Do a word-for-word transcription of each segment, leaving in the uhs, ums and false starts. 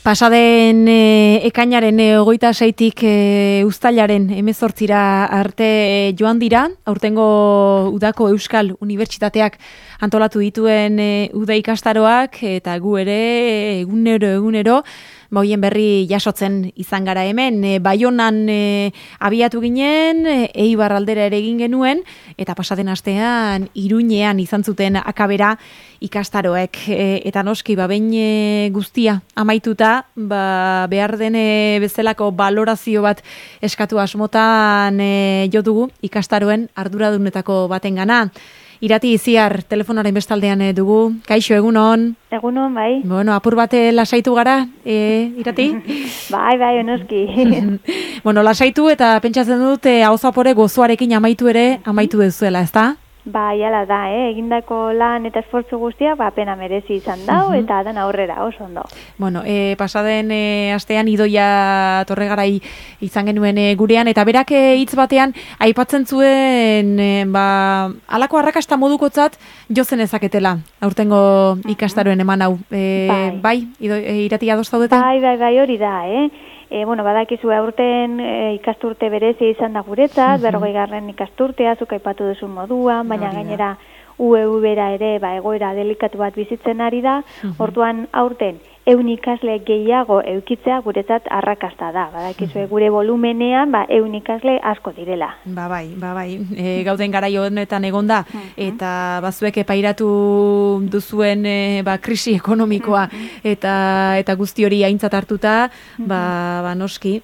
Pasaden e, ekainaren e, hogeita seitik e, uztailaren hemezortzira arte e, joan dira, aurtengo udako Euskal Unibertsitateak antolatu dituen e, uda ikastaroak, eta gu ere egunero egunero ba hoien berri jasotzen izan gara hemen. E, Baionan e, abiatu ginen, e, Eibar aldera ere egin genuen, eta pasaden astean Iruñean izan zuten akabera ikastaroek. E, eta noski, ba, behin e, guztia amaituta, ba, behar dene bezalako balorazio bat eskatu asmotan e, jo dugu ikastaroen arduradunetako baten gana. Irati Iziar, telefonaren bestaldean dugu. Kaixo, egunon. Egunon, bai. Bueno, apur bate lasaitu gara, e, Irati? bai, bai, onoski. Bueno, lasaitu eta pentsatzen dut e, hau zapore gozoarekin amaitu ere, amaitu dezuela, ezta? Bai, ala da, eh? Egindako lan eta esfortzu guztia, ba, pena merezi izan dau, uh-huh. eta dan aurrera, oso ondo. Bueno, e, pasaden e, astean Idoia Torregarai izan genuen e, gurean, eta berak hitz batean aipatzen zuen, e, ba, alako arrakasta modukotzat jozen ezaketela, aurtengo ikastaroen eman hau. E, bai, bai Ido, e, Irati ados zaudete? Bai, bai, bai, hori da, eh? E, bueno, badakizu aurten e, ikasturte berezia izan da guretzat, uh-huh. berrogei garren ikasturtea, zuk aipatu duzun moduan, baina no, gainera U E U bera ere ba, egoera delikatu bat bizitzen ari da, uh-huh. orduan aurten ehun ikasle gehiago eukitzea guretzat arrakasta da. Badakizue gure volumenean ba ehun ikasle asko direla. Ba bai, ba bai. E, gauden garai honetan egonda eta bazuek epairatu duzuen e, ba krisi ekonomikoa eta eta guzti hori aintzat hartuta, ba ba noski,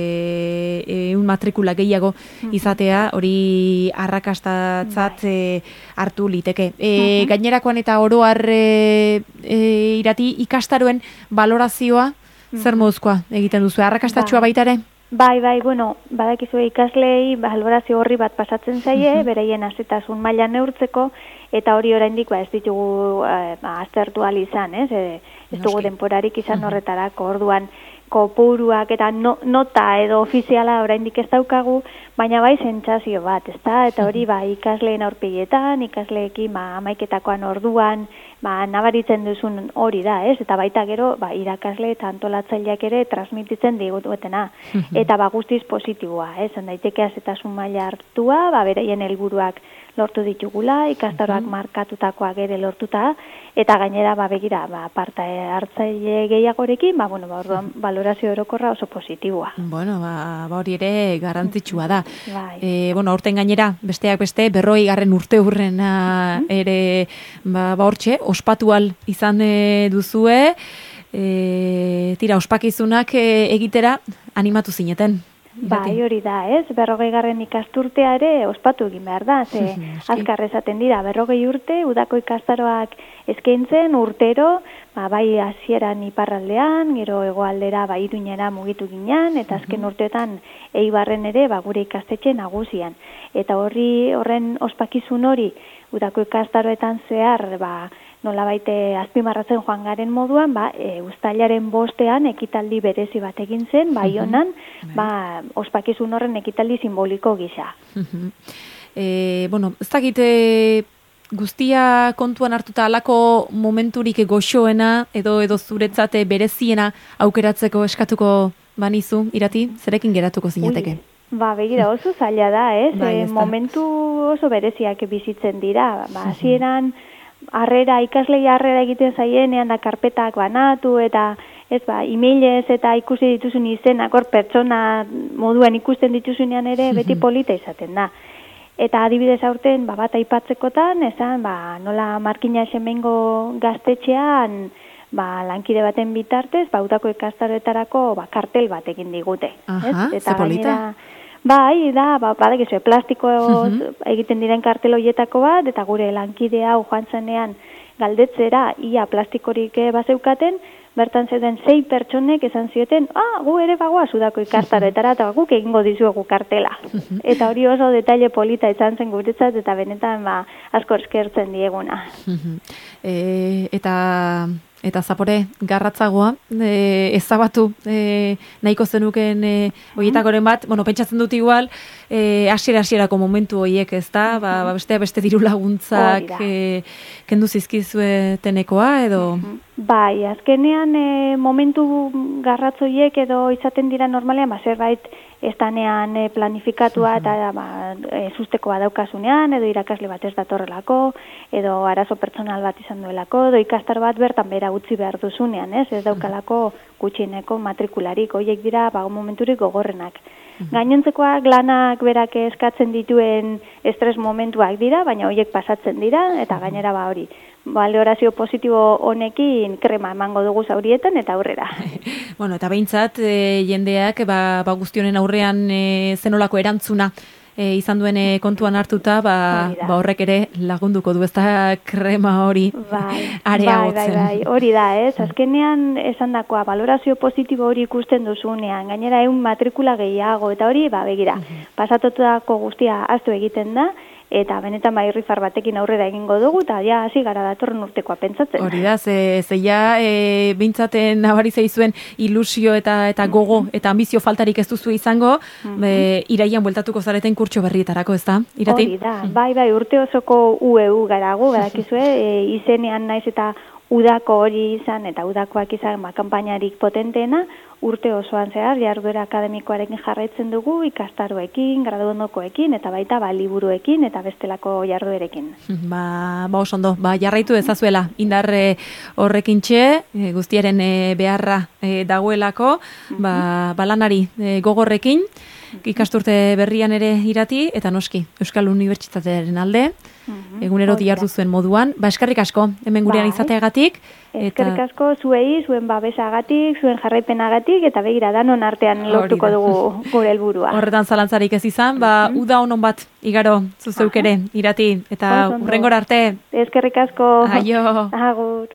eh ehun matrikula gehiago izatea hori arrakastatzat e, hartu liteke. E, gainerakoan eta oro har e, e, Irati ikastaroen balorazioa zer moduzkoa egiten duzu? Arrakastatxua baita ere? Bai, bai, bueno, badakizue ikaslei balorazio horri bat pasatzen zaie, uh-huh. bereien azitasun maila neurtzeko, eta hori oraindik ba ez ditugu eh, ba, aztertu ahal izan, ez? E, ez dugu denporarik izan uh-huh. horretarako, orduan kopuruak eta no, nota edo ofiziala oraindik ez daukagu, baina bai sentsazio bat, ezta? Eta hori ba ikasleen aurpegietan, ikasleekin ba hamaiketakoan orduan, ba nabaritzen duzun hori da, ez? Eta baita gero ba irakasle eta antolatzaileak ere transmititzen digutena. Eta ba guztiz positiboa, ez? Daiteke azetasun maila hartua, ba beraien helburuak lortu ditugula, ikastaroak markatutakoak ere lortuta, eta gainera ba begira, ba parte hartzaile gehiagorekin, ba bueno, ba orduan balorazio orokorra oso positiboa. Bueno, ba, ba hori ere garrantzitsua da. Bai. E, bueno, aurten gainera, besteak beste, berroi garren urte hurrena ere, ba, ba hortxe, ospatual izan e, duzue, e, tira, ospakizunak e, egitera animatu zineten. Bai, hori da, ez? Berrogei garren ikasturtea ere ospatu egin behar da, ze azkar esaten dira, berrogei urte, udako ikastaroak eskaintzen urtero, ba, bai hasieran iparraldean, gero hegoaldera ba Iruñera mugitu ginean, eta azken urteetan Eibarren ere ba gure ikastetxe nagusian. Eta horri horren ospakizun hori udako ikastaroetan zehar ba nola baite azpimarratzen joan garen moduan, ba, e, uztailaren bostean ekitaldi berezi bat egin zen, Baionan, uh-huh. ba, ospakizun horren ekitaldi simboliko gisa. Uh-huh. E, bueno, ez dakite guztia kontuan hartuta alako momenturik goxoena edo edo zuretzate bereziena aukeratzeko eskatuko banizu, Irati, zerekin geratuko zinateke? Ba, begira, oso zaila da, ez? Bai, e, momentu oso bereziak bizitzen dira. Ba, hasieran harrera, ikaslei harrera egiten zaienean da karpetak banatu eta ez ba, emailez eta ikusi dituzun izenak hor pertsona moduan ikusten dituzunean ere beti polita izaten da. Eta adibidez aurten ba, bat aipatzekotan, esan ba, nola Markina Xemengo gaztetxean ba, lankide baten bitartez, ba, udako ikastaroetarako ba, kartel bat egin digute. Aha, ez? Eta ze polita. Gainera, bai, da, ba, badakizue, plastiko uh-huh. egiten diren kartel horietako bat, eta gure lankide hau joan zenean galdetzera, ia plastikorik bazeukaten, bertan zeuden sei pertsonek esan zioten, ah, gu ere bagoa udako ikastaroetara, eta guk egingo dizuegu kartela. Uh-huh. Eta hori oso detaile polita izan zen guretzat, eta benetan ba, asko eskertzen dieguna. Uh-huh. E, eta... Eta zapore, garratzagoa, e, ezabatu e, nahiko zenuken e, horietakoren bat, bueno, pentsatzen dut igual, e, asiera-asierako momentu horiek, ez da? Ba, ba, beste, beste diru laguntzak e, kendu zizkizuetenekoa, edo... Bai, azkenean e, momentu garratzoiek edo izaten dira normalean, ba, zerbait estanean e, planifikatua eta ba, e, sustekoa daukasunean, edo irakasle bat ez datorrelako, edo arazo pertsonal bat izan duelako, edo ikastar bat bertan bera utzi behar duzunean, ez, ez daukalako gutxieneko matrikularik, horiek dira ba, momenturik gogorrenak. Gainontzekoak lanak berak eskatzen dituen estres momentuak dira, baina horiek pasatzen dira, eta gainera ba hori. Balorazio positibo honekin krema emango dugu zaurietan eta aurrera. Bueno, eta behintzat e, jendeak ba, ba guztionen aurrean e, zenolako erantzuna e, izan duen e, kontuan hartuta, ba, ba horrek ere lagunduko du, ez da krema hori bai, areagotzen. Bai, bai, bai, hori da, ez? Azkenean esan dakoa, balorazio positibo hori ikusten duzunean, gainera egun matrikula gehiago, eta hori, ba, begira, pasatotako guztia aztu egiten da, eta benetan bai irrifar batekin aurrera egingo dugu, eta ja hasi gara datorren urtekoa pentsatzen. Hori da, ze, ze ja e, bintzaten nabari zeizuen ilusio eta eta gogo eta ambizio faltarik ez duzu izango, mm-hmm. e, iraian bueltatuko zareten kurtso berrietarako, ez da? Irati? Hori da, bai, bai, urte osoko U E U garagu, badakizue, e, izenean naiz eta udako hori izan, eta udakoak izan ba, kanpainarik potenteena, urte osoan zehar, jarduera akademikoarekin jarraitzen dugu, ikastaroekin, graduondokoekin, eta baita ba, liburuekin, eta bestelako jarduerekin. Ba, ba oso ondo, ba, jarraitu ezazuela, indar e, horrekin txe, e, guztiaren e, beharra e, dagoelako, ba, ba lanari e, gogorrekin, ikasturte berrian ere irati, eta noski, Euskal Unibertsitatearen alde, egunero diardu zuen moduan. Ba, eskerrik asko, hemen gurean izateagatik. Eskerrik asko zuei, zuen babesagatik, zuen jarraipenagatik, eta begira danon artean lortuko dugu gure helburua. Horretan zalantzarik ez izan, ba, uda honon bat, igaro, zuzeuk ere, irati, eta hurrengora arte. Eskerrik asko. Aio. Agur.